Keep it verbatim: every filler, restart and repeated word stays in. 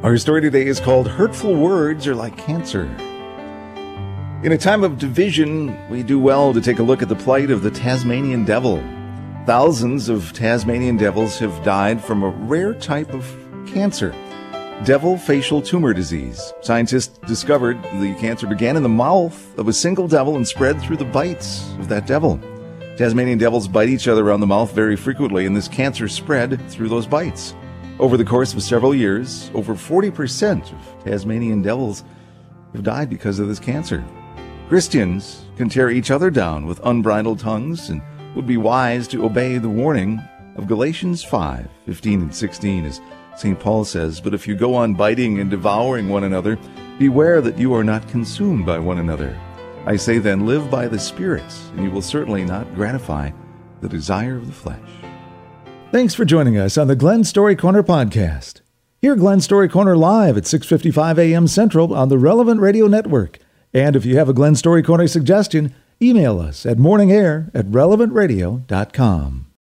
Our story today is called Hurtful Words Are Like Cancer. In a time of division, we do well to take a look at the plight of the Tasmanian devil. Thousands of Tasmanian devils have died from a rare type of cancer, devil facial tumor disease. Scientists discovered the cancer began in the mouth of a single devil and spread through the bites of that devil. Tasmanian devils bite each other around the mouth very frequently, and this cancer spread through those bites. Over the course of several years, over forty percent of Tasmanian devils have died because of this cancer. Christians can tear each other down with unbridled tongues and would be wise to obey the warning of Galatians five, fifteen and sixteen, as Saint Paul says, "But if you go on biting and devouring one another, beware that you are not consumed by one another. I say then, live by the Spirit, and you will certainly not gratify the desire of the flesh." Thanks for joining us on the Glenn Story Corner podcast. Hear Glenn Story Corner live at six fifty-five a.m. Central on the Relevant Radio Network. And if you have a Glenn Story Corner suggestion, email us at morningair at relevant radio dot com.